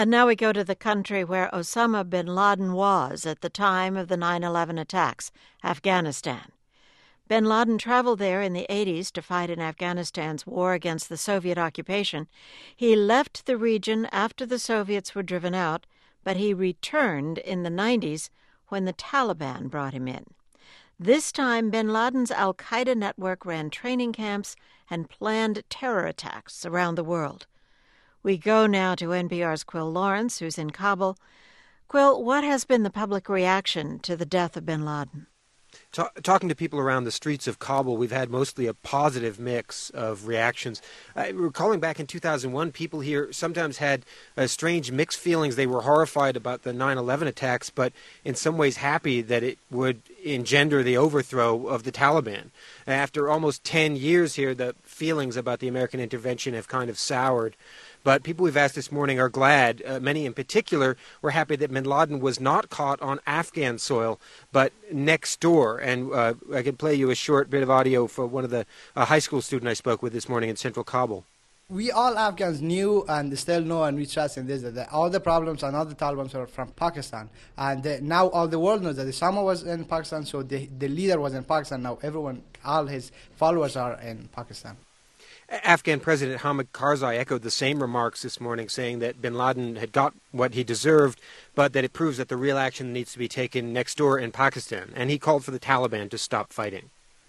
And now we go to the country where Osama bin Laden was at the time of the 9/11 attacks, Afghanistan. Bin Laden traveled there in the 80s to fight in Afghanistan's war against the Soviet occupation. He left the region after the Soviets were driven out, but he returned in the 90s when the Taliban brought him in. This time, bin Laden's al-Qaeda network ran training camps and planned terror attacks around the world. We go now to NPR's Quill Lawrence, who's in Kabul. Quill, what has been the public reaction to the death of bin Laden? Talking to people around the streets of Kabul, we've had mostly a positive mix of reactions. Recalling back in 2001, people here sometimes had strange mixed feelings. They were horrified about the 9/11 attacks, but in some ways happy that it would engender the overthrow of the Taliban. After almost 10 years here, the feelings about the American intervention have kind of soured. But people we've asked this morning are glad. Many in particular were happy that bin Laden was not caught on Afghan soil, but next door. And I can play you a short bit of audio for one of the high school students I spoke with this morning in central Kabul. We all Afghans knew and still know and we trust in this, that all the problems and all the Taliban are from Pakistan. And now all the world knows that Osama was in Pakistan, so the leader was in Pakistan. Now everyone, all his followers are in Pakistan. Afghan President Hamid Karzai echoed the same remarks this morning, saying that bin Laden had got what he deserved, but that it proves that the real action needs to be taken next door in Pakistan. And he called for the Taliban to stop fighting.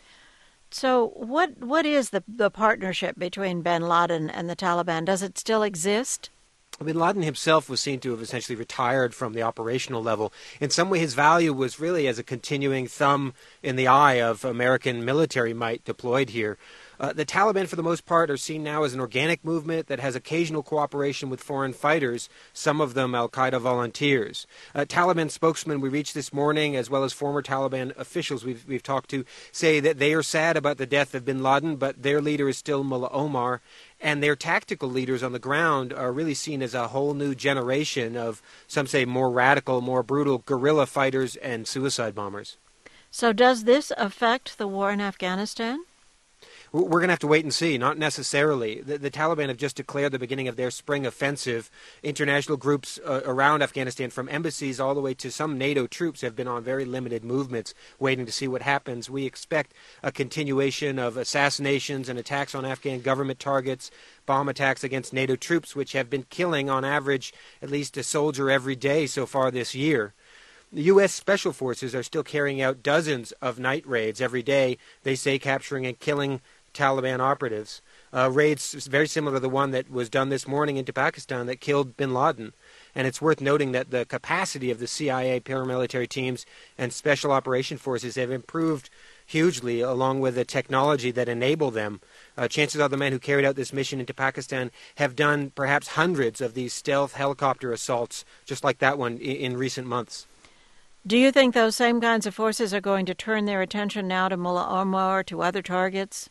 So what is the partnership between bin Laden and the Taliban? Does it still exist? Bin Laden himself was seen to have essentially retired from the operational level. In some way, his value was really as a continuing thumb in the eye of American military might deployed here. The Taliban, for the most part, are seen now as an organic movement that has occasional cooperation with foreign fighters, some of them al-Qaeda volunteers. Taliban spokesmen we reached this morning, as well as former Taliban officials we've talked to, say that they are sad about the death of bin Laden, but their leader is still Mullah Omar, and their tactical leaders on the ground are really seen as a whole new generation of, some say, more radical, more brutal guerrilla fighters and suicide bombers. So does this affect the war in Afghanistan? We're going to have to wait and see. Not necessarily. The Taliban have just declared the beginning of their spring offensive. International groups around Afghanistan, from embassies all the way to some NATO troops, have been on very limited movements, waiting to see what happens. We expect a continuation of assassinations and attacks on Afghan government targets, bomb attacks against NATO troops, which have been killing, on average, at least a soldier every day so far this year. The U.S. Special Forces are still carrying out dozens of night raids every day, they say, capturing and killing Taliban operatives. Raids very similar to the one that was done this morning into Pakistan that killed bin Laden. And it's worth noting that the capacity of the CIA paramilitary teams and special operation forces have improved hugely, along with the technology that enable them. Chances are the men who carried out this mission into Pakistan have done perhaps hundreds of these stealth helicopter assaults, just like that one, in recent months. Do you think those same kinds of forces are going to turn their attention now to Mullah Omar, to other targets?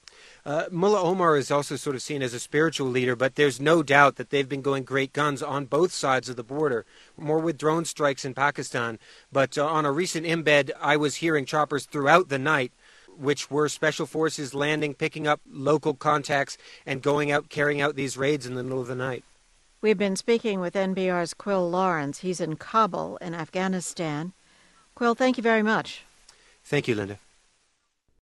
Mullah Omar is also sort of seen as a spiritual leader, but there's no doubt that they've been going great guns on both sides of the border, more with drone strikes in Pakistan. But on a recent embed, I was hearing choppers throughout the night, which were special forces landing, picking up local contacts, and going out, carrying out these raids in the middle of the night. We've been speaking with NPR's Quill Lawrence. He's in Kabul in Afghanistan. Quill, thank you very much. Thank you, Linda.